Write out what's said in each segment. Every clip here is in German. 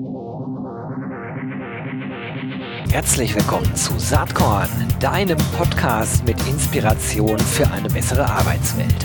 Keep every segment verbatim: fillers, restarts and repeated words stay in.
Herzlich willkommen zu Saatkorn, deinem Podcast mit Inspiration für eine bessere Arbeitswelt.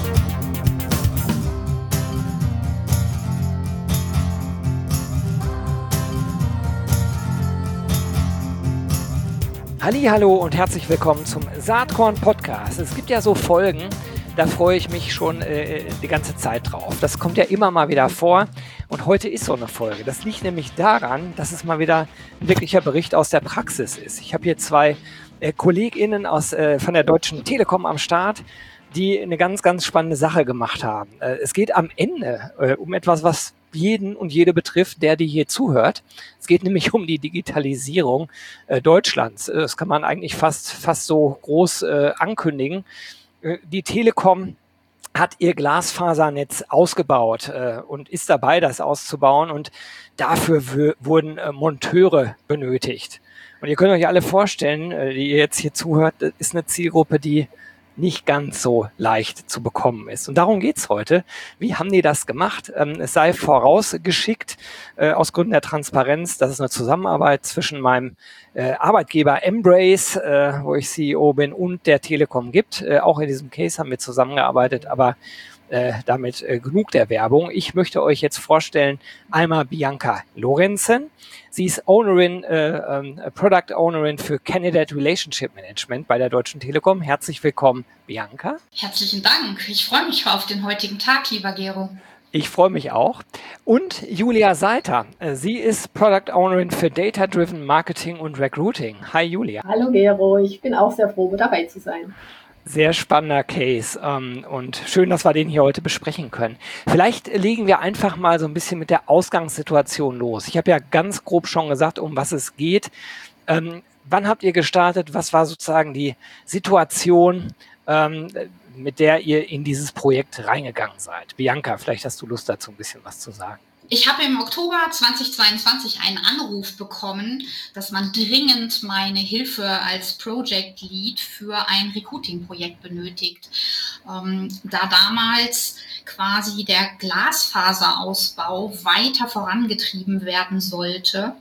Hallihallo und herzlich willkommen zum Saatkorn Podcast. Es gibt ja so Folgen, da freue ich mich schon äh, die ganze Zeit drauf. Das kommt ja immer mal wieder vor und heute ist so eine Folge. Das liegt nämlich daran, dass es mal wieder ein wirklicher Bericht aus der Praxis ist. Ich habe hier zwei äh, KollegInnen aus, äh, von der Deutschen Telekom am Start, die eine ganz, ganz spannende Sache gemacht haben. Äh, es geht am Ende äh, um etwas, was jeden und jede betrifft, der die hier zuhört. Es geht nämlich um die Digitalisierung äh, Deutschlands. Das kann man eigentlich fast, fast so groß äh, ankündigen. Äh, die Telekom hat ihr Glasfasernetz ausgebaut äh, und ist dabei, das auszubauen. Und dafür w- wurden äh, Monteure benötigt. Und ihr könnt euch alle vorstellen, äh, die ihr jetzt hier zuhört, das ist eine Zielgruppe, die nicht ganz so leicht zu bekommen ist. Und darum geht's heute. Wie haben die das gemacht? Ähm, es sei vorausgeschickt, äh, aus Gründen der Transparenz, dass es eine Zusammenarbeit zwischen meinem äh, Arbeitgeber Embrace, äh, wo ich C E O bin, und der Telekom gibt. Äh, auch in diesem Case haben wir zusammengearbeitet, aber äh, damit äh, genug der Werbung. Ich möchte euch jetzt vorstellen, einmal Bianca Lorenzen. Sie ist Ownerin, äh, äh, Product Ownerin für Candidate Relationship Management bei der Deutschen Telekom. Herzlich willkommen, Bianca. Herzlichen Dank. Ich freue mich auf den heutigen Tag, lieber Gero. Ich freue mich auch. Und Julia Seiter. Sie ist Product Ownerin für Data Driven Marketing und Recruiting. Hi, Julia. Hallo, Gero. Ich bin auch sehr froh, dabei zu sein. Sehr spannender Case ähm, und schön, dass wir den hier heute besprechen können. Vielleicht legen wir einfach mal so ein bisschen mit der Ausgangssituation los. Ich habe ja ganz grob schon gesagt, um was es geht. Ähm, wann habt ihr gestartet? Was war sozusagen die Situation, ähm, mit der ihr in dieses Projekt reingegangen seid? Bianca, vielleicht hast du Lust dazu, ein bisschen was zu sagen. Ich habe im Oktober zweitausendzweiundzwanzig einen Anruf bekommen, dass man dringend meine Hilfe als Project Lead für ein Recruiting-Projekt benötigt. Ähm, da damals quasi der Glasfaserausbau weiter vorangetrieben werden sollte.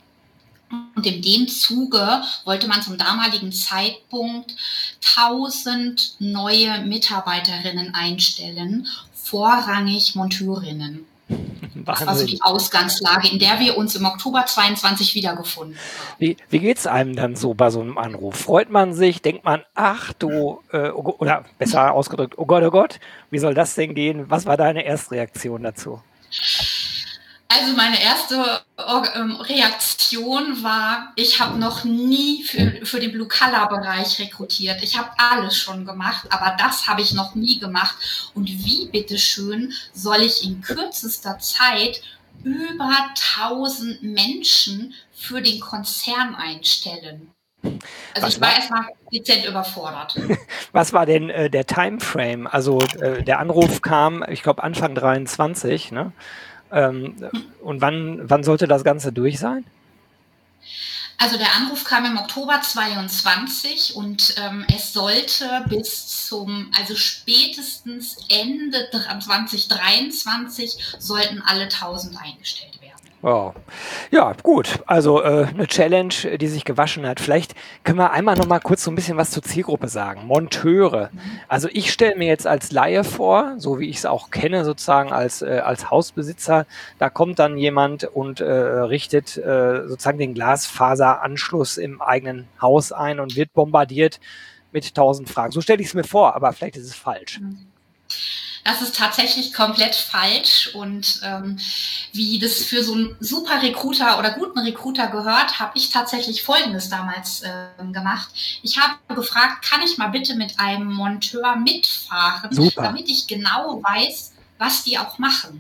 Und in dem Zuge wollte man zum damaligen Zeitpunkt tausend neue Mitarbeiterinnen einstellen, vorrangig Monteurinnen. Das war so die Ausgangslage, in der wir uns im Oktober zweiundzwanzig wiedergefunden haben. Wie, wie geht es einem dann so bei so einem Anruf? Freut man sich? Denkt man, ach du, äh, oder besser ausgedrückt, oh Gott, oh Gott, wie soll das denn gehen? Was war deine Erstreaktion dazu? Also meine erste Reaktion war, ich habe noch nie für, für den Blue-Color-Bereich rekrutiert. Ich habe alles schon gemacht, aber das habe ich noch nie gemacht. Und wie, bitteschön, soll ich in kürzester Zeit über tausend Menschen für den Konzern einstellen? Also Was ich war, war erstmal dezent überfordert. Was war denn äh, der Timeframe? Also äh, der Anruf kam, ich glaube, Anfang dreiundzwanzig, ne? Ähm, und wann, wann sollte das Ganze durch sein? Also der Anruf kam im Oktober zweiundzwanzig und ähm, es sollte bis zum, also spätestens Ende zwanzig dreiundzwanzig sollten alle tausend eingestellt werden. Wow. Ja, gut. Also äh, eine Challenge, die sich gewaschen hat. Vielleicht können wir einmal noch mal kurz so ein bisschen was zur Zielgruppe sagen. Monteure. Also ich stelle mir jetzt als Laie vor, so wie ich es auch kenne, sozusagen als, äh, als Hausbesitzer, da kommt dann jemand und äh, richtet äh, sozusagen den Glasfaseranschluss im eigenen Haus ein und wird bombardiert mit tausend Fragen. So stelle ich es mir vor, aber vielleicht ist es falsch. Das ist tatsächlich komplett falsch und ähm, wie das für so einen super Recruiter oder guten Recruiter gehört, habe ich tatsächlich Folgendes damals ähm, gemacht. Ich habe gefragt, kann ich mal bitte mit einem Monteur mitfahren, Super. Damit ich genau weiß, was die auch machen.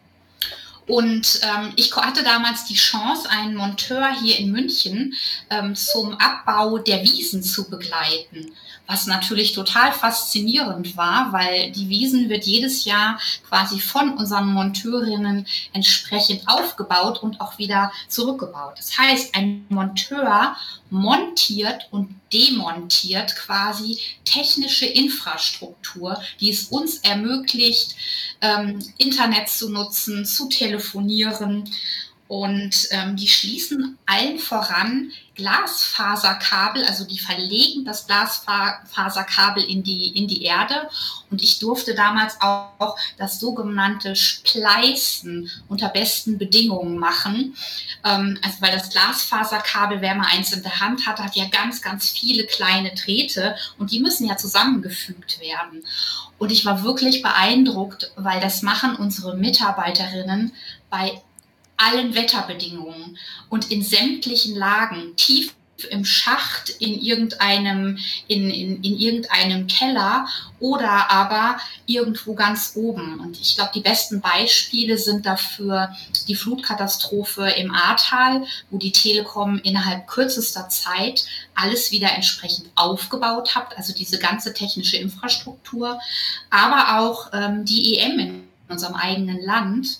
Und ähm, ich hatte damals die Chance, einen Monteur hier in München ähm, zum Abbau der Wiesen zu begleiten, was natürlich total faszinierend war, weil die Wiesen wird jedes Jahr quasi von unseren Monteurinnen entsprechend aufgebaut und auch wieder zurückgebaut. Das heißt, ein Monteur montiert und demontiert quasi technische Infrastruktur, die es uns ermöglicht, ähm, Internet zu nutzen, zu telefonieren. Und ähm, die schließen allen voran Glasfaserkabel, also die verlegen das Glasfaserkabel in die, in die Erde. Und ich durfte damals auch das sogenannte Spleißen unter besten Bedingungen machen. Ähm, also weil das Glasfaserkabel, wer mal eins in der Hand hat, hat ja ganz, ganz viele kleine Drähte und die müssen ja zusammengefügt werden. Und ich war wirklich beeindruckt, weil das machen unsere Mitarbeiterinnen bei allen Wetterbedingungen und in sämtlichen Lagen, tief im Schacht, in irgendeinem, in, in, in irgendeinem Keller oder aber irgendwo ganz oben. Und ich glaube, die besten Beispiele sind dafür die Flutkatastrophe im Ahrtal, wo die Telekom innerhalb kürzester Zeit alles wieder entsprechend aufgebaut hat, also diese ganze technische Infrastruktur, aber auch ähm, die E M in unserem eigenen Land,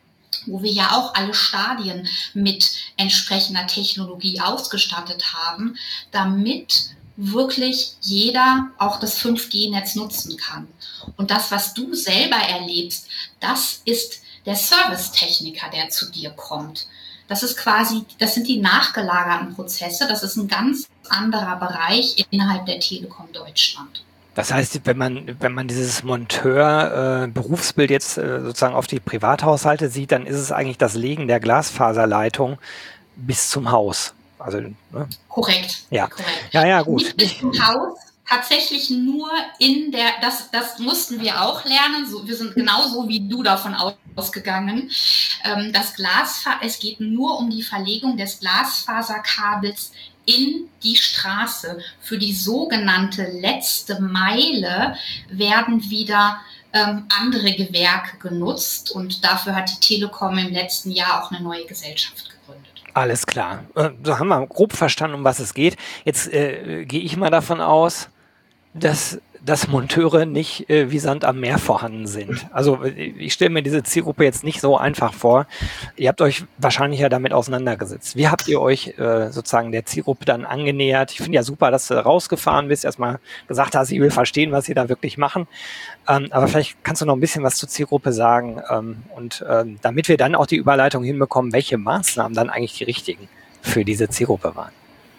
wo wir ja auch alle Stadien mit entsprechender Technologie ausgestattet haben, damit wirklich jeder auch das fünf G Netz nutzen kann. Und das, was du selber erlebst, das ist der Servicetechniker, der zu dir kommt. Das ist quasi, das sind die nachgelagerten Prozesse, das ist ein ganz anderer Bereich innerhalb der Telekom Deutschland. Das heißt, wenn man, wenn man dieses Monteur-Berufsbild äh, jetzt äh, sozusagen auf die Privathaushalte sieht, dann ist es eigentlich das Legen der Glasfaserleitung bis zum Haus. Also, ne? Korrekt. Ja. Korrekt. Ja, ja, gut. Nicht bis zum Haus, tatsächlich nur in der, das, das mussten wir auch lernen, so, wir sind genauso wie du davon ausgegangen. Ähm, das Glasfaser, es geht nur um die Verlegung des Glasfaserkabels in die Straße. Für die sogenannte letzte Meile werden wieder ähm, andere Gewerke genutzt und dafür hat die Telekom im letzten Jahr auch eine neue Gesellschaft gegründet. Alles klar. Äh, so haben wir grob verstanden, um was es geht. Jetzt äh, gehe ich mal davon aus, dass, dass Monteure nicht äh, wie Sand am Meer vorhanden sind. Also ich stelle mir diese Zielgruppe jetzt nicht so einfach vor. Ihr habt euch wahrscheinlich ja damit auseinandergesetzt. Wie habt ihr euch äh, sozusagen der Zielgruppe dann angenähert? Ich finde ja super, dass du rausgefahren bist, erstmal gesagt hast, ich will verstehen, was sie da wirklich machen. Ähm, aber vielleicht kannst du noch ein bisschen was zur Zielgruppe sagen ähm, und ähm, damit wir dann auch die Überleitung hinbekommen, welche Maßnahmen dann eigentlich die richtigen für diese Zielgruppe waren.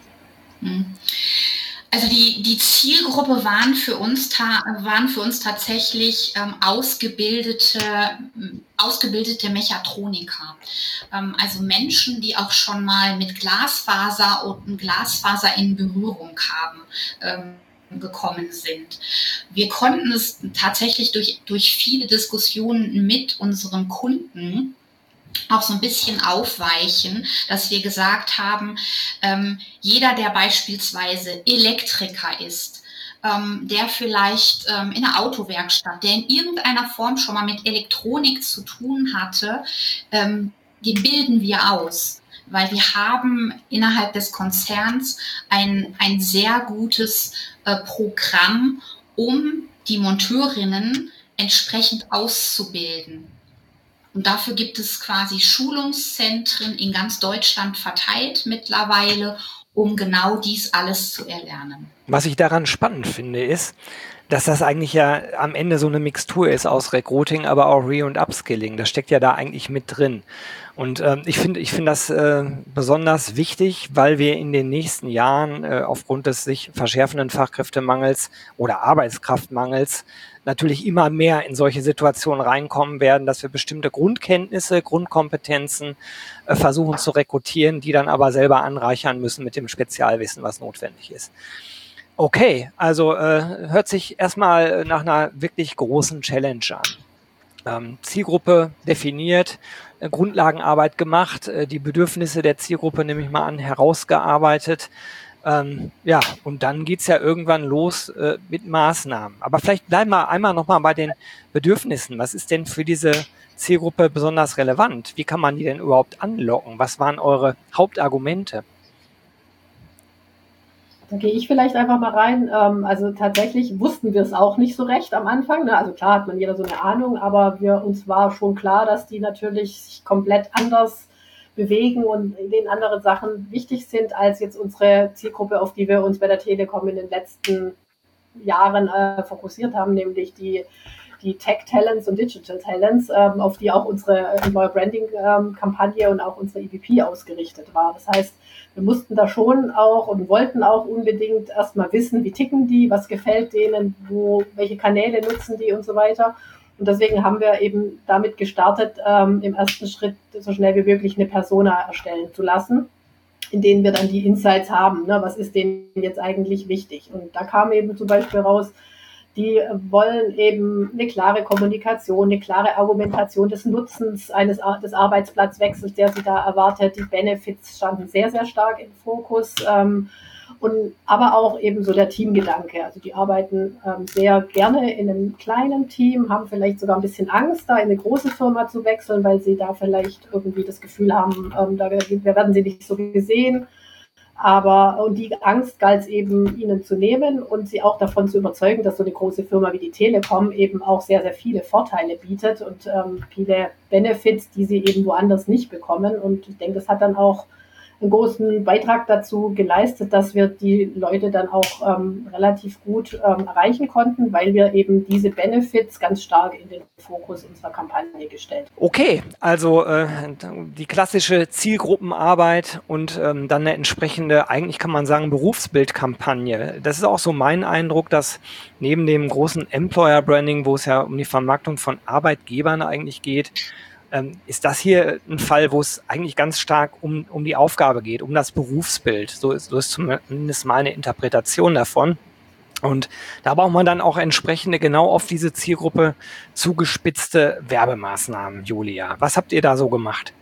Hm. Also die, die Zielgruppe waren für uns, ta- waren für uns tatsächlich ähm, ausgebildete, ausgebildete Mechatroniker. Ähm, also Menschen, die auch schon mal mit Glasfaser und Glasfaser in Berührung haben. Ähm, gekommen sind. Wir konnten es tatsächlich durch, durch viele Diskussionen mit unseren Kunden auch so ein bisschen aufweichen, dass wir gesagt haben, ähm, jeder, der beispielsweise Elektriker ist, ähm, der vielleicht ähm, in einer Autowerkstatt, der in irgendeiner Form schon mal mit Elektronik zu tun hatte, ähm, den bilden wir aus. Weil wir haben innerhalb des Konzerns ein, ein sehr gutes äh, Programm, um die Monteurinnen entsprechend auszubilden. Und dafür gibt es quasi Schulungszentren in ganz Deutschland verteilt mittlerweile, um genau dies alles zu erlernen. Was ich daran spannend finde, ist, dass das eigentlich ja am Ende so eine Mixtur ist aus Recruiting, aber auch Re- und Upskilling. Das steckt ja da eigentlich mit drin. Und ähm, ich finde ich finde das äh, besonders wichtig, weil wir in den nächsten Jahren äh, aufgrund des sich verschärfenden Fachkräftemangels oder Arbeitskraftmangels natürlich immer mehr in solche Situationen reinkommen werden, dass wir bestimmte Grundkenntnisse, Grundkompetenzen äh, versuchen zu rekrutieren, die dann aber selber anreichern müssen mit dem Spezialwissen, was notwendig ist. Okay, also äh, hört sich erstmal nach einer wirklich großen Challenge an. Ähm, Zielgruppe definiert, äh, Grundlagenarbeit gemacht, äh, die Bedürfnisse der Zielgruppe, nehme ich mal an, herausgearbeitet. Ähm, ja, und dann geht's ja irgendwann los äh, mit Maßnahmen. Aber vielleicht bleiben wir einmal nochmal bei den Bedürfnissen. Was ist denn für diese Zielgruppe besonders relevant? Wie kann man die denn überhaupt anlocken? Was waren eure Hauptargumente? Da gehe ich vielleicht einfach mal rein. Also tatsächlich wussten wir es auch nicht so recht am Anfang. Also klar hat man jeder so eine Ahnung, aber wir, uns war schon klar, dass die natürlich sich komplett anders bewegen und denen andere Sachen wichtig sind als jetzt unsere Zielgruppe, auf die wir uns bei der Telekom in den letzten Jahren äh, fokussiert haben, nämlich die die Tech-Talents und Digital-Talents, ähm, auf die auch unsere Employer Branding-Kampagne ähm, und auch unsere E V P ausgerichtet war. Das heißt, wir mussten da schon auch und wollten auch unbedingt erstmal wissen, wie ticken die, was gefällt denen, wo, welche Kanäle nutzen die und so weiter. Und deswegen haben wir eben damit gestartet, ähm, im ersten Schritt so schnell wie möglich eine Persona erstellen zu lassen, in denen wir dann die Insights haben. Ne? Was ist denen jetzt eigentlich wichtig? Und da kam eben zum Beispiel raus, die wollen eben eine klare Kommunikation, eine klare Argumentation des Nutzens eines des Arbeitsplatzwechsels, der sie da erwartet. Die Benefits standen sehr, sehr stark im Fokus. Ähm, Und, aber auch eben so der Teamgedanke. Also die arbeiten ähm, sehr gerne in einem kleinen Team, haben vielleicht sogar ein bisschen Angst, da in eine große Firma zu wechseln, weil sie da vielleicht irgendwie das Gefühl haben, ähm, da werden sie nicht so gesehen. Aber und die Angst galt es eben, ihnen zu nehmen und sie auch davon zu überzeugen, dass so eine große Firma wie die Telekom eben auch sehr, sehr viele Vorteile bietet und ähm, viele Benefits, die sie eben woanders nicht bekommen. Und ich denke, das hat dann auch einen großen Beitrag dazu geleistet, dass wir die Leute dann auch ähm, relativ gut ähm, erreichen konnten, weil wir eben diese Benefits ganz stark in den Fokus unserer Kampagne gestellt haben. Okay, also äh, die klassische Zielgruppenarbeit und ähm, dann eine entsprechende, eigentlich kann man sagen, Berufsbildkampagne. Das ist auch so mein Eindruck, dass neben dem großen Employer Branding, wo es ja um die Vermarktung von Arbeitgebern eigentlich geht, Ähm, ist das hier ein Fall, wo es eigentlich ganz stark um, um die Aufgabe geht, um das Berufsbild. So ist, so ist zumindest meine Interpretation davon. Und da braucht man dann auch entsprechende, genau auf diese Zielgruppe zugespitzte Werbemaßnahmen, Julia. Was habt ihr da so gemacht?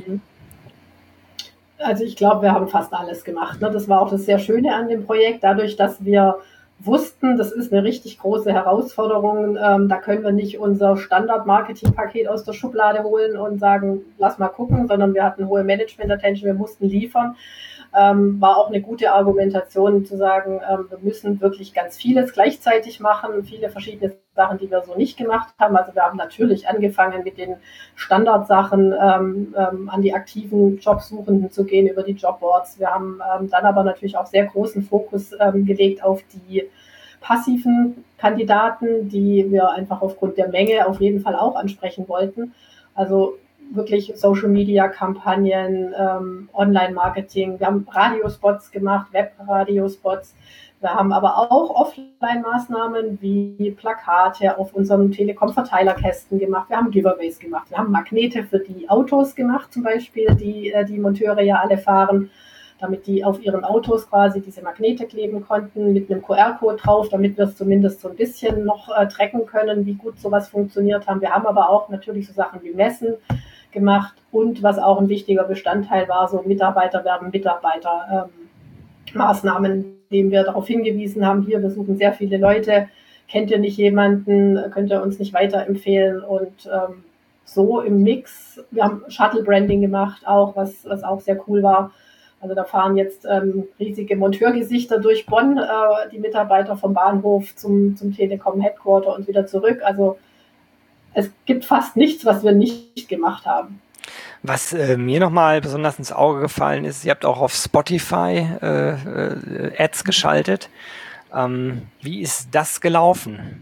Also ich glaube, wir haben fast alles gemacht. Ne? Das war auch das sehr Schöne an dem Projekt, dadurch, dass wir wussten, das ist eine richtig große Herausforderung. Ähm, da können wir nicht unser Standard-Marketing-Paket aus der Schublade holen und sagen, lass mal gucken, sondern wir hatten hohe Management-Attention, wir mussten liefern. Ähm, war auch eine gute Argumentation zu sagen, ähm, wir müssen wirklich ganz vieles gleichzeitig machen, viele verschiedene Sachen, die wir so nicht gemacht haben. Also wir haben natürlich angefangen mit den Standardsachen, ähm, ähm, an die aktiven Jobsuchenden zu gehen über die Jobboards. Wir haben ähm, dann aber natürlich auch sehr großen Fokus ähm, gelegt auf die passiven Kandidaten, die wir einfach aufgrund der Menge auf jeden Fall auch ansprechen wollten. Also wirklich Social-Media-Kampagnen, ähm, Online-Marketing. Wir haben Radiospots gemacht, Web-Radiospots. Wir haben aber auch Offline-Maßnahmen wie Plakate auf unserem Telekom-Verteilerkästen gemacht. Wir haben Giveaways gemacht. Wir haben Magnete für die Autos gemacht, zum Beispiel, die die Monteure ja alle fahren, damit die auf ihren Autos quasi diese Magnete kleben konnten mit einem Q R-Code drauf, damit wir es zumindest so ein bisschen noch äh, tracken können, wie gut sowas funktioniert haben. Wir haben aber auch natürlich so Sachen wie Messen gemacht und was auch ein wichtiger Bestandteil war, so Mitarbeiter werden Mitarbeiter ähm, Maßnahmen, indem wir darauf hingewiesen haben, hier, wir suchen sehr viele Leute, kennt ihr nicht jemanden, könnt ihr uns nicht weiterempfehlen und ähm, so im Mix. Wir haben Shuttle-Branding gemacht, auch was, was auch sehr cool war. Also da fahren jetzt ähm, riesige Monteurgesichter durch Bonn, äh, die Mitarbeiter vom Bahnhof zum, zum Telekom-Headquarter und wieder zurück. Also es gibt fast nichts, was wir nicht gemacht haben. Was äh, mir nochmal besonders ins Auge gefallen ist, ihr habt auch auf Spotify äh, äh, Ads geschaltet. Ähm, wie ist das gelaufen?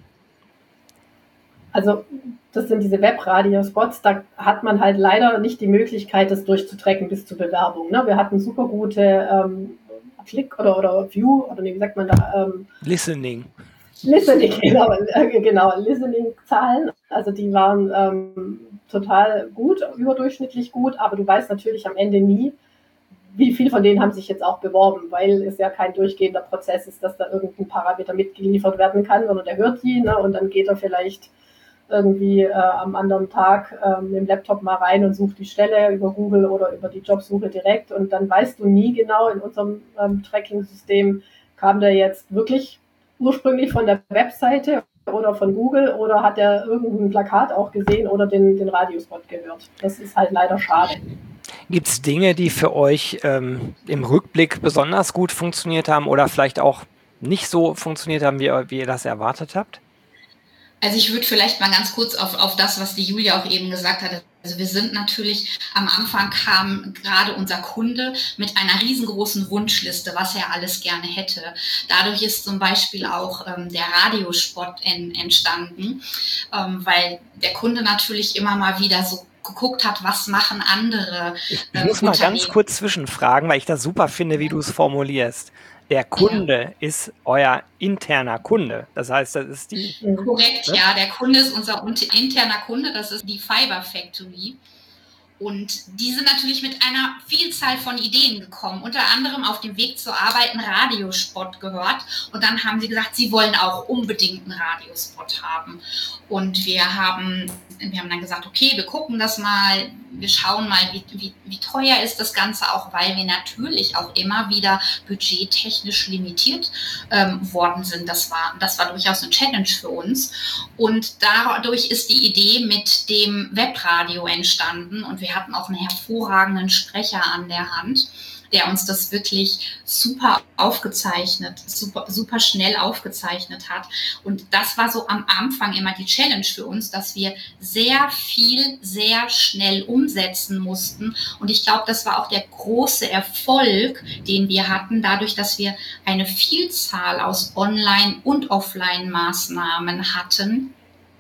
Also das sind diese Web-Radio-Spots, da hat man halt leider nicht die Möglichkeit, das durchzutrecken bis zur Bewerbung. Ne? Wir hatten super gute ähm, Klick- oder, oder View, oder wie sagt man da? Ähm, Listening. Listening, genau, äh, genau Listening-Zahlen. Also die waren ähm, total gut, überdurchschnittlich gut, aber du weißt natürlich am Ende nie, wie viel von denen haben sich jetzt auch beworben, weil es ja kein durchgehender Prozess ist, dass da irgendein Parameter mitgeliefert werden kann, sondern der hört die, ne, und dann geht er vielleicht irgendwie äh, am anderen Tag ähm, mit dem Laptop mal rein und sucht die Stelle über Google oder über die Jobsuche direkt und dann weißt du nie genau, in unserem ähm, Tracking-System kam der jetzt wirklich ursprünglich von der Webseite oder von Google oder hat er irgendein Plakat auch gesehen oder den, den Radiospot gehört. Das ist halt leider schade. Gibt es Dinge, die für euch ähm, im Rückblick besonders gut funktioniert haben oder vielleicht auch nicht so funktioniert haben, wie, wie ihr das erwartet habt? Also ich würde vielleicht mal ganz kurz auf, auf das, was die Julia auch eben gesagt hat. Also wir sind natürlich, am Anfang kam gerade unser Kunde mit einer riesengroßen Wunschliste, was er alles gerne hätte. Dadurch ist zum Beispiel auch ähm, der Radiospot en, entstanden, ähm, weil der Kunde natürlich immer mal wieder so geguckt hat, was machen andere. Ich, ich muss mal ganz kurz zwischenfragen, weil ich das super finde, wie du es formulierst. Der Kunde ja. ist euer interner Kunde. Das heißt, das ist die... Korrekt, ne? Ja. Der Kunde ist unser interner Kunde. Das ist die Fiber Factory. Und die sind natürlich mit einer Vielzahl von Ideen gekommen. Unter anderem auf dem Weg zur Arbeit einen Radiospot gehört. Und dann haben sie gesagt, sie wollen auch unbedingt einen Radiospot haben. Und wir haben, wir haben dann gesagt, okay, wir gucken das mal. Wir schauen mal, wie, wie, wie teuer ist das Ganze auch, weil wir natürlich auch immer wieder budgettechnisch limitiert ähm, worden sind. Das war, das war durchaus eine Challenge für uns. Und dadurch ist die Idee mit dem Webradio entstanden. Und wir hatten auch einen hervorragenden Sprecher an der Hand, der uns das wirklich super aufgezeichnet, super, super schnell aufgezeichnet hat. Und das war so am Anfang immer die Challenge für uns, dass wir sehr viel, sehr schnell umsetzen mussten. Und ich glaube, das war auch der große Erfolg, den wir hatten, dadurch, dass wir eine Vielzahl aus Online- und Offline-Maßnahmen hatten,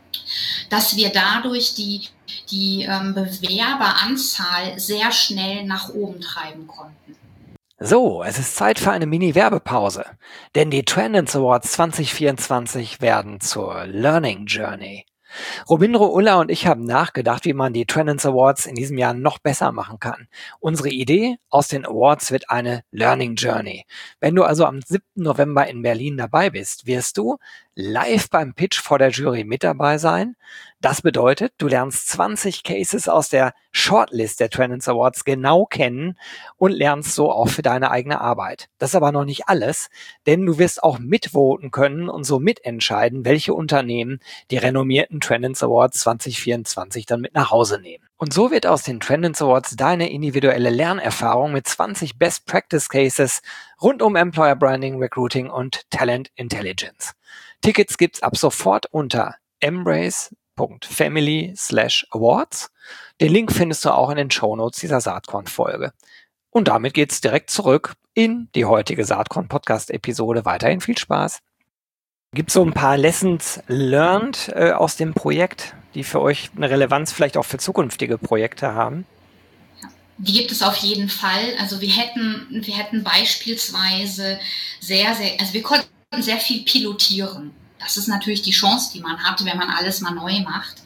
dass wir dadurch die, die ähm, Bewerberanzahl sehr schnell nach oben treiben konnten. So, es ist Zeit für eine Mini-Werbepause, denn die Trendance Awards zwanzig vierundzwanzig werden zur Learning Journey. Robindro Ulla und ich haben nachgedacht, wie man die Trendance Awards in diesem Jahr noch besser machen kann. Unsere Idee aus den Awards wird eine Learning Journey. Wenn du also am siebten November in Berlin dabei bist, wirst du live beim Pitch vor der Jury mit dabei sein. Das bedeutet, du lernst zwanzig Cases aus der Shortlist der Trendance Awards genau kennen und lernst so auch für deine eigene Arbeit. Das ist aber noch nicht alles, denn du wirst auch mitvoten können und so mitentscheiden, welche Unternehmen die renommierten Trendance Awards zwanzig vierundzwanzig dann mit nach Hause nehmen. Und so wird aus den Trendance Awards deine individuelle Lernerfahrung mit zwanzig Best Practice Cases rund um Employer Branding, Recruiting und Talent Intelligence. Tickets gibt's ab sofort unter embrace.family slash awards. Den Link findest du auch in den Shownotes dieser Saatkorn-Folge. Und damit geht's direkt zurück in die heutige Saatkorn-Podcast-Episode. Weiterhin viel Spaß. Gibt es so ein paar Lessons learned äh, aus dem Projekt, die für euch eine Relevanz vielleicht auch für zukünftige Projekte haben? Die gibt es auf jeden Fall. Also wir hätten, wir hätten beispielsweise sehr, sehr, also wir konnten sehr viel pilotieren. Das ist natürlich die Chance, die man hat, wenn man alles mal neu macht.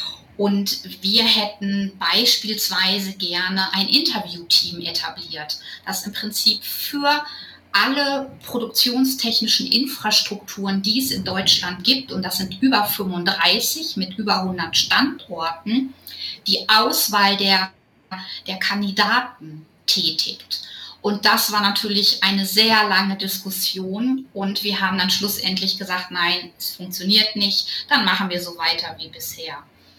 Und wir hätten beispielsweise gerne ein Interviewteam etabliert, das im Prinzip für alle produktionstechnischen Infrastrukturen, die es in Deutschland gibt, und das sind über fünfunddreißig mit über hundert Standorten, die Auswahl der, der Kandidaten tätigt. Und das war natürlich eine sehr lange Diskussion und wir haben dann schlussendlich gesagt, nein, es funktioniert nicht, dann machen wir so weiter wie bisher.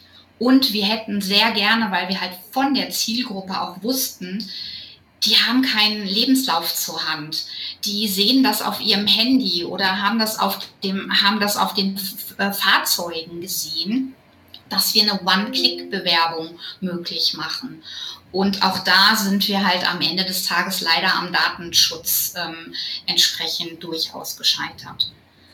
Und wir hätten sehr gerne, weil wir halt von der Zielgruppe auch wussten, die haben keinen Lebenslauf zur Hand. Die sehen das auf ihrem Handy oder haben das auf dem, haben das auf den äh, Fahrzeugen gesehen, dass wir eine One-Click-Bewerbung möglich machen. Und auch da sind wir halt am Ende des Tages leider am Datenschutz ähm, entsprechend durchaus gescheitert.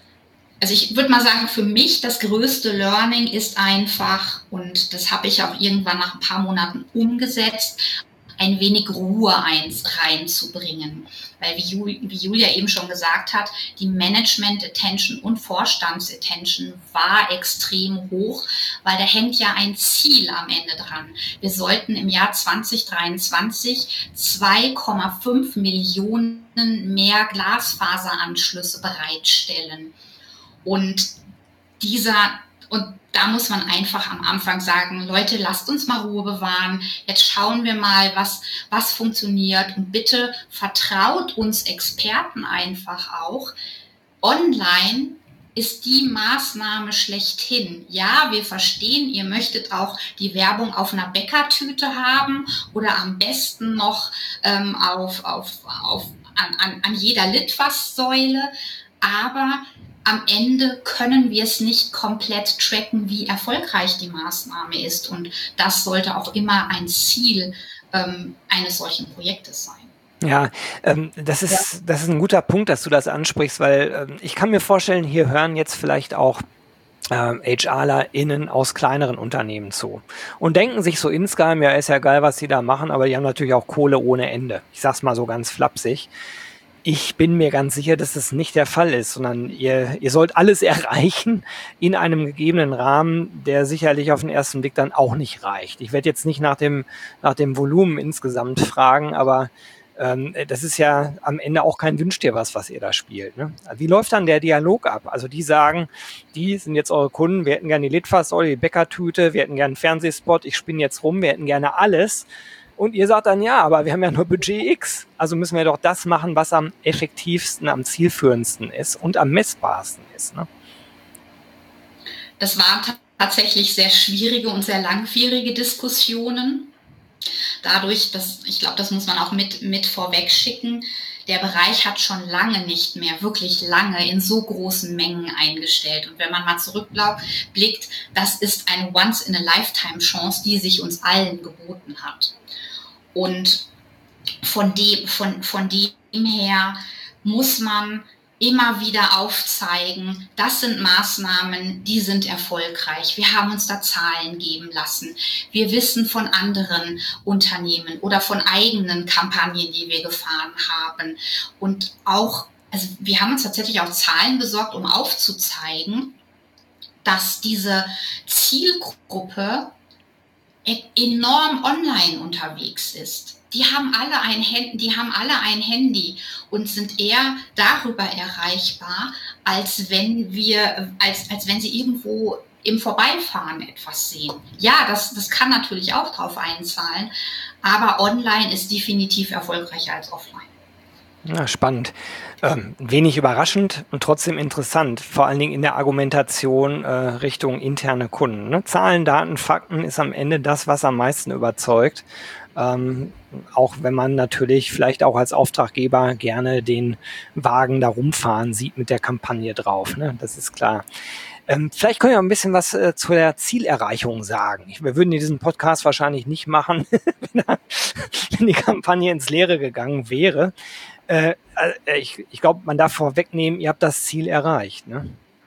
Also ich würde mal sagen, für mich das größte Learning ist einfach, und das habe ich auch irgendwann nach ein paar Monaten umgesetzt, ein wenig Ruhe reinzubringen. Weil wie, Jul, wie Julia eben schon gesagt hat, die Management-Attention und Vorstands-Attention war extrem hoch, weil da hängt ja ein Ziel am Ende dran. Wir sollten im Jahr zwanzig dreiundzwanzig zwei Komma fünf Millionen mehr Glasfaseranschlüsse bereitstellen. Und dieser, und da muss man einfach am Anfang sagen, Leute, lasst uns mal Ruhe bewahren. Jetzt schauen wir mal, was, was funktioniert. Und bitte vertraut uns Experten einfach auch. Online ist die Maßnahme schlechthin. Ja, wir verstehen, ihr möchtet auch die Werbung auf einer Bäckertüte haben oder am besten noch ähm, auf, auf, auf, an, an, an jeder Litfaßsäule. Aber am Ende können wir es nicht komplett tracken, wie erfolgreich die Maßnahme ist. Und das sollte auch immer ein Ziel ähm, eines solchen Projektes sein. Ja, ähm, das ist, ja. das ist ein guter Punkt, dass du das ansprichst, weil ähm, ich kann mir vorstellen, hier hören jetzt vielleicht auch ähm, HRlerInnen aus kleineren Unternehmen zu und denken sich so insgeheim, ja, ist ja geil, was sie da machen, aber die haben natürlich auch Kohle ohne Ende. Ich sag's mal so ganz flapsig. Ich bin mir ganz sicher, dass das nicht der Fall ist, sondern ihr, ihr sollt alles erreichen in einem gegebenen Rahmen, der sicherlich auf den ersten Blick dann auch nicht reicht. Ich werde jetzt nicht nach dem, nach dem Volumen insgesamt fragen, aber ähm, das ist ja am Ende auch kein Wünsch dir was, was ihr da spielt. Ne? Wie läuft dann der Dialog ab? Also die sagen, die sind jetzt eure Kunden, wir hätten gerne die Litfaßsäule, die Bäckertüte, wir hätten gerne einen Fernsehspot, ich spinne jetzt rum, wir hätten gerne alles. Und ihr sagt dann, ja, aber wir haben ja nur Budget X, also müssen wir doch das machen, was am effektivsten, am zielführendsten ist und am messbarsten ist. Ne? Das waren tatsächlich sehr schwierige und sehr langwierige Diskussionen. Dadurch, dass, ich glaube, das muss man auch mit, mit vorweg schicken, der Bereich hat schon lange nicht mehr, wirklich lange in so großen Mengen eingestellt. Und wenn man mal zurückblickt, das ist eine Once-in-a-Lifetime-Chance, die sich uns allen geboten hat. Und von dem, von, von dem her muss man immer wieder aufzeigen, das sind Maßnahmen, die sind erfolgreich. Wir haben uns da Zahlen geben lassen. Wir wissen von anderen Unternehmen oder von eigenen Kampagnen, die wir gefahren haben. Und auch, also wir haben uns tatsächlich auch Zahlen besorgt, um aufzuzeigen, dass diese Zielgruppe enorm online unterwegs ist. Die haben alle ein Handy, die haben alle ein Handy und sind eher darüber erreichbar, als wenn wir, als, als wenn sie irgendwo im Vorbeifahren etwas sehen. Ja, das, das kann natürlich auch drauf einzahlen, aber online ist definitiv erfolgreicher als offline. Ja, spannend. Ähm, wenig überraschend und trotzdem interessant, vor allen Dingen in der Argumentation äh, Richtung interne Kunden. Ne? Zahlen, Daten, Fakten ist am Ende das, was am meisten überzeugt. Ähm, auch wenn man natürlich vielleicht auch als Auftraggeber gerne den Wagen da rumfahren sieht mit der Kampagne drauf. Ne? Das ist klar. Ähm, vielleicht können wir ein bisschen was äh, zu der Zielerreichung sagen. Ich, wir würden diesen Podcast wahrscheinlich nicht machen, wenn, wenn die Kampagne ins Leere gegangen wäre. Äh, ich ich glaube, man darf vorwegnehmen, ihr habt das Ziel erreicht, ne?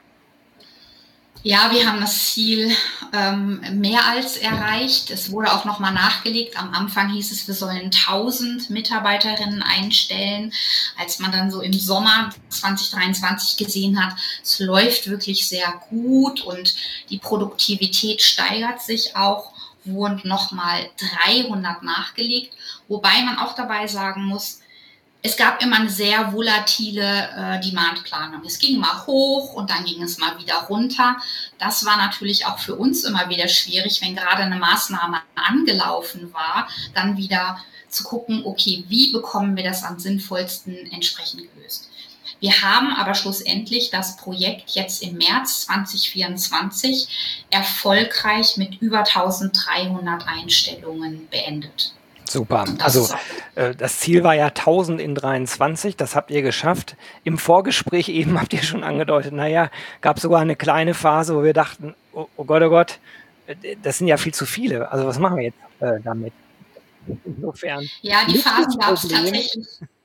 Ja, wir haben das Ziel ähm, mehr als erreicht. Es wurde auch nochmal nachgelegt. Am Anfang hieß es, wir sollen tausend Mitarbeiterinnen einstellen. Als man dann so im Sommer zwanzig dreiundzwanzig gesehen hat, es läuft wirklich sehr gut und die Produktivität steigert sich auch, wurden nochmal dreihundert nachgelegt. Wobei man auch dabei sagen muss, es gab immer eine sehr volatile äh, Demandplanung. Es ging mal hoch und dann ging es mal wieder runter. Das war natürlich auch für uns immer wieder schwierig, wenn gerade eine Maßnahme angelaufen war, dann wieder zu gucken, okay, wie bekommen wir das am sinnvollsten entsprechend gelöst. Wir haben aber schlussendlich das Projekt jetzt im März zwanzig vierundzwanzig erfolgreich mit über eintausenddreihundert Einstellungen beendet. Super. Also äh, das Ziel war ja tausend in dreiundzwanzig, das habt ihr geschafft. Im Vorgespräch eben habt ihr schon angedeutet, naja, gab sogar eine kleine Phase, wo wir dachten, oh, oh Gott, oh Gott, das sind ja viel zu viele. Also was machen wir jetzt äh, damit? Insofern. Ja, die Phasen gab es tatsächlich.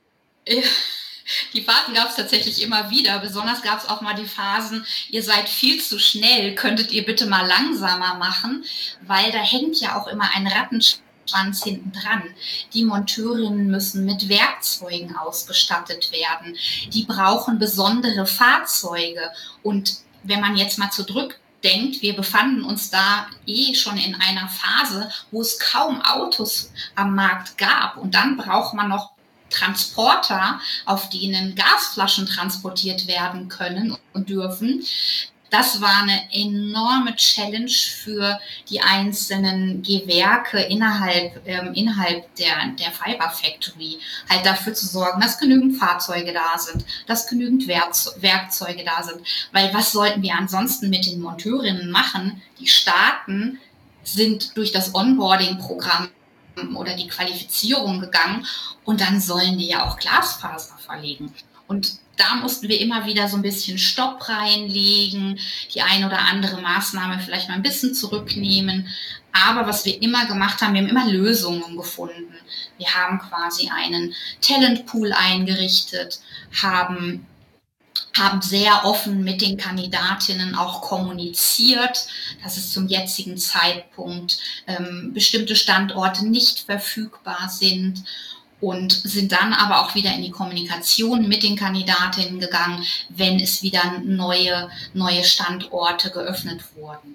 Die Phasen gab es tatsächlich immer wieder. Besonders gab es auch mal die Phasen, ihr seid viel zu schnell, könntet ihr bitte mal langsamer machen, weil da hängt ja auch immer ein Rattenschwanz hinten dran. Die Monteurinnen müssen mit Werkzeugen ausgestattet werden. Die brauchen besondere Fahrzeuge. Und wenn man jetzt mal zurückdenkt, wir befanden uns da eh schon in einer Phase, wo es kaum Autos am Markt gab. Und dann braucht man noch Transporter, auf denen Gasflaschen transportiert werden können und dürfen. Das war eine enorme Challenge für die einzelnen Gewerke innerhalb, ähm, innerhalb der, der Fiber Factory, halt dafür zu sorgen, dass genügend Fahrzeuge da sind, dass genügend Werkzeuge da sind. Weil was sollten wir ansonsten mit den Monteurinnen machen? Die starten, sind durch das Onboarding-Programm oder die Qualifizierung gegangen und dann sollen die ja auch Glasfaser verlegen. Und da mussten wir immer wieder so ein bisschen Stopp reinlegen, die eine oder andere Maßnahme vielleicht mal ein bisschen zurücknehmen. Aber was wir immer gemacht haben, wir haben immer Lösungen gefunden. Wir haben quasi einen Talentpool eingerichtet, haben, haben sehr offen mit den Kandidatinnen auch kommuniziert, dass es zum jetzigen Zeitpunkt ähm, bestimmte Standorte nicht verfügbar sind. Und sind dann aber auch wieder in die Kommunikation mit den Kandidatinnen gegangen, wenn es wieder neue, neue Standorte geöffnet wurden.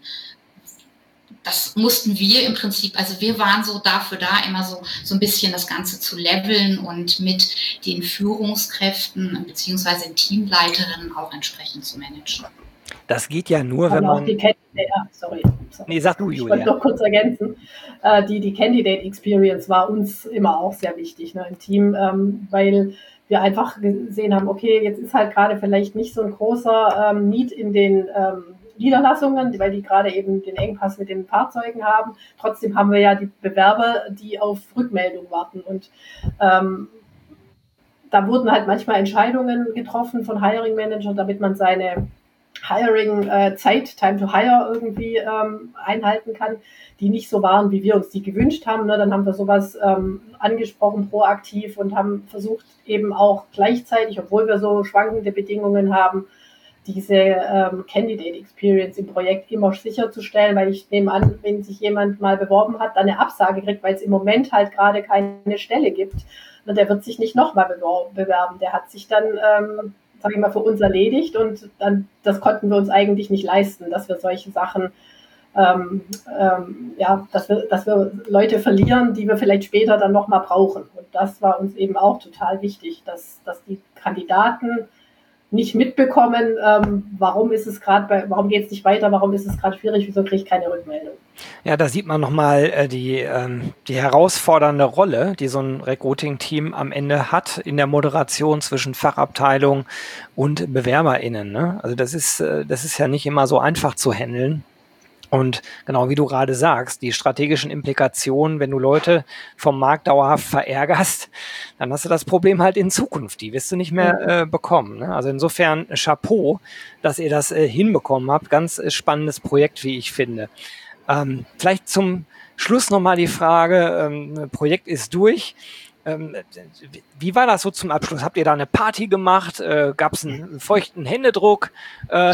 Das mussten wir im Prinzip, also wir waren so dafür da, immer so, so ein bisschen das Ganze zu leveln und mit den Führungskräften beziehungsweise den Teamleiterinnen auch entsprechend zu managen. Das geht ja nur, wenn man... Die Candidate, ja, sorry, sorry. Nee, sag du, Julia. Ich wollte noch kurz ergänzen. Äh, die, die Candidate Experience war uns immer auch sehr wichtig, ne, im Team, ähm, weil wir einfach gesehen haben, okay, jetzt ist halt gerade vielleicht nicht so ein großer ähm, Need in den ähm, Niederlassungen, weil die gerade eben den Engpass mit den Fahrzeugen haben. Trotzdem haben wir ja die Bewerber, die auf Rückmeldung warten. Und ähm, da wurden halt manchmal Entscheidungen getroffen von Hiring Manager, damit man seine Hiring-Zeit, äh, Time to Hire irgendwie ähm, einhalten kann, die nicht so waren, wie wir uns die gewünscht haben. Ne? Dann haben wir sowas ähm, angesprochen, proaktiv, und haben versucht, eben auch gleichzeitig, obwohl wir so schwankende Bedingungen haben, diese ähm, Candidate Experience im Projekt immer sicherzustellen, weil ich nehme an, wenn sich jemand mal beworben hat, dann eine Absage kriegt, weil es im Moment halt gerade keine Stelle gibt, ne? Der wird sich nicht nochmal bewerben. Der hat sich dann... Ähm, sage ich mal, für uns erledigt, und dann, das konnten wir uns eigentlich nicht leisten, dass wir solche Sachen, ähm, ähm, ja, dass wir, dass wir Leute verlieren, die wir vielleicht später dann nochmal brauchen. Und das war uns eben auch total wichtig, dass, dass die Kandidaten nicht mitbekommen, ähm, warum ist es gerade, warum geht es nicht weiter, warum ist es gerade schwierig, wieso kriege ich keine Rückmeldung. Ja, da sieht man nochmal äh, die, ähm, die herausfordernde Rolle, die so ein Recruiting-Team am Ende hat in der Moderation zwischen Fachabteilung und BewerberInnen. Ne? Also das ist, äh, das ist ja nicht immer so einfach zu handeln. Und genau wie du gerade sagst, die strategischen Implikationen, wenn du Leute vom Markt dauerhaft verärgerst, dann hast du das Problem halt in Zukunft. Die wirst du nicht mehr äh, bekommen. Ne? Also insofern Chapeau, dass ihr das äh, hinbekommen habt. Ganz äh, spannendes Projekt, wie ich finde. Ähm, vielleicht zum Schluss nochmal die Frage, ähm, Projekt ist durch. Ähm, wie war das so zum Abschluss? Habt ihr da eine Party gemacht? Äh, Gab es einen feuchten Händedruck? Äh,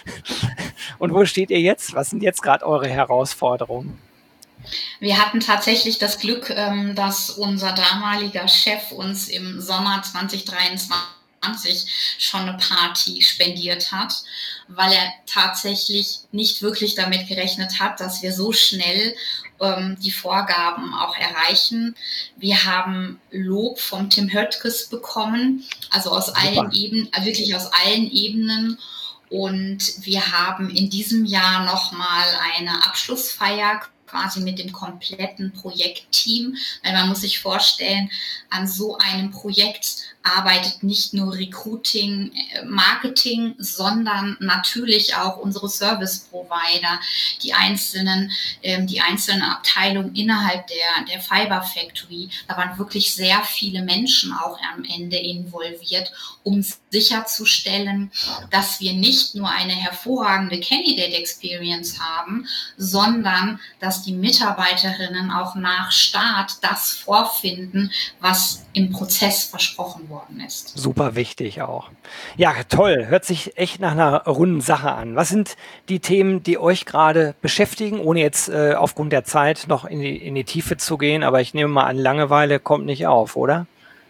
und wo steht ihr jetzt? Was sind jetzt gerade eure Herausforderungen? Wir hatten tatsächlich das Glück, ähm, dass unser damaliger Chef uns im Sommer zwanzig dreiundzwanzig schon eine Party spendiert hat, weil er tatsächlich nicht wirklich damit gerechnet hat, dass wir so schnell ähm, die Vorgaben auch erreichen. Wir haben Lob vom Tim Höttges bekommen, also aus Super. allen Ebenen, wirklich aus allen Ebenen. Und wir haben in diesem Jahr nochmal eine Abschlussfeier quasi mit dem kompletten Projektteam, weil man muss sich vorstellen, an so einem Projekt arbeitet nicht nur Recruiting, Marketing, sondern natürlich auch unsere Service-Provider, die einzelnen, ähm, die einzelnen Abteilungen innerhalb der, der Fiber Factory. Da waren wirklich sehr viele Menschen auch am Ende involviert, um sicherzustellen, dass wir nicht nur eine hervorragende Candidate Experience haben, sondern dass die Mitarbeiterinnen auch nach Start das vorfinden, was im Prozess versprochen worden ist. Super wichtig auch. Ja, toll. Hört sich echt nach einer runden Sache an. Was sind die Themen, die euch gerade beschäftigen, ohne jetzt äh, aufgrund der Zeit noch in die, in die Tiefe zu gehen? Aber ich nehme mal an, Langeweile kommt nicht auf, oder?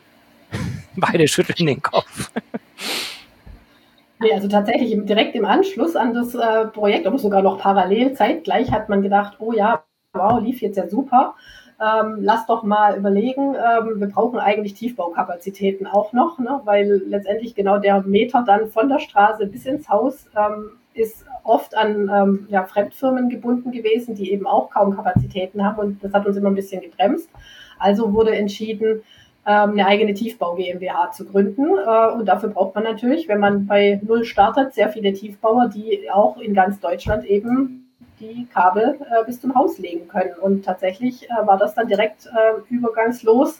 Beide schütteln den Kopf. Nee, also tatsächlich direkt im Anschluss an das äh, Projekt, aber sogar noch parallel, zeitgleich, hat man gedacht, oh ja, wow, lief jetzt ja super. Ähm, lass doch mal überlegen, ähm, wir brauchen eigentlich Tiefbaukapazitäten auch noch, ne? Weil letztendlich genau der Meter dann von der Straße bis ins Haus ähm, ist oft an ähm, ja, Fremdfirmen gebunden gewesen, die eben auch kaum Kapazitäten haben, und das hat uns immer ein bisschen gebremst. Also wurde entschieden, ähm, eine eigene Tiefbau GmbH zu gründen, äh, und dafür braucht man natürlich, wenn man bei Null startet, sehr viele Tiefbauer, die auch in ganz Deutschland eben die Kabel äh, bis zum Haus legen können. Und tatsächlich äh, war das dann direkt äh, übergangslos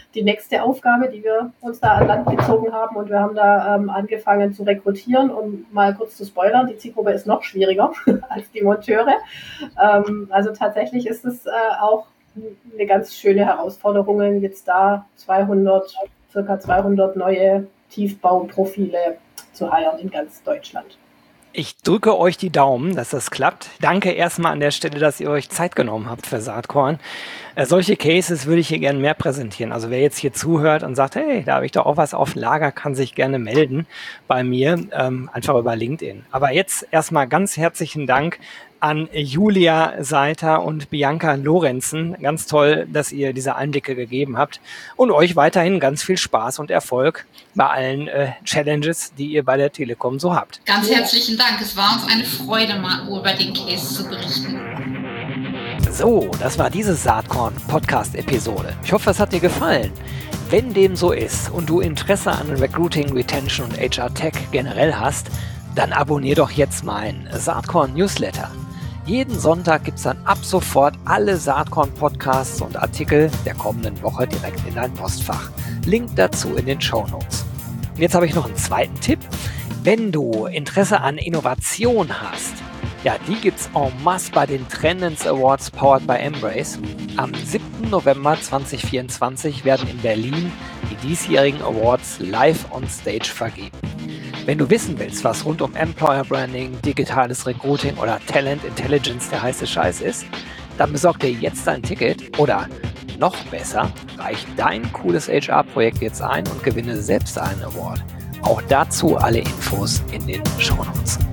die nächste Aufgabe, die wir uns da an Land gezogen haben. Und wir haben da ähm, angefangen zu rekrutieren. Um mal kurz zu spoilern, die Zielgruppe ist noch schwieriger als die Monteure. Ähm, also tatsächlich ist es äh, auch eine ganz schöne Herausforderung, jetzt da zweihundert, circa zweihundert neue Tiefbauprofile zu heiern in ganz Deutschland. Ich drücke euch die Daumen, dass das klappt. Danke erstmal an der Stelle, dass ihr euch Zeit genommen habt für Saatkorn. Äh, solche Cases würde ich hier gerne mehr präsentieren. Also wer jetzt hier zuhört und sagt, hey, da habe ich doch auch was auf Lager, kann sich gerne melden bei mir, ähm, einfach über LinkedIn. Aber jetzt erstmal ganz herzlichen Dank an Julia Seiter und Bianca Lorenzen. Ganz toll, dass ihr diese Einblicke gegeben habt. Und euch weiterhin ganz viel Spaß und Erfolg bei allen äh, Challenges, die ihr bei der Telekom so habt. Ganz herzlichen Dank. Es war uns eine Freude, mal über den Case zu berichten. So, das war diese Saatkorn-Podcast-Episode. Ich hoffe, es hat dir gefallen. Wenn dem so ist und du Interesse an Recruiting, Retention und H R-Tech generell hast, dann abonnier doch jetzt meinen Saatkorn-Newsletter. Jeden Sonntag gibt es dann ab sofort alle Saatkorn-Podcasts und Artikel der kommenden Woche direkt in dein Postfach. Link dazu in den Shownotes. Jetzt habe ich noch einen zweiten Tipp. Wenn du Interesse an Innovation hast, ja, die gibt's en masse bei den Trendens Awards powered by Embrace. Am siebten November zweitausendvierundzwanzig werden in Berlin die diesjährigen Awards live on stage vergeben. Wenn du wissen willst, was rund um Employer Branding, digitales Recruiting oder Talent Intelligence der heiße Scheiß ist, dann besorg dir jetzt ein Ticket oder noch besser, reich dein cooles H R-Projekt jetzt ein und gewinne selbst einen Award. Auch dazu alle Infos in den Shownotes.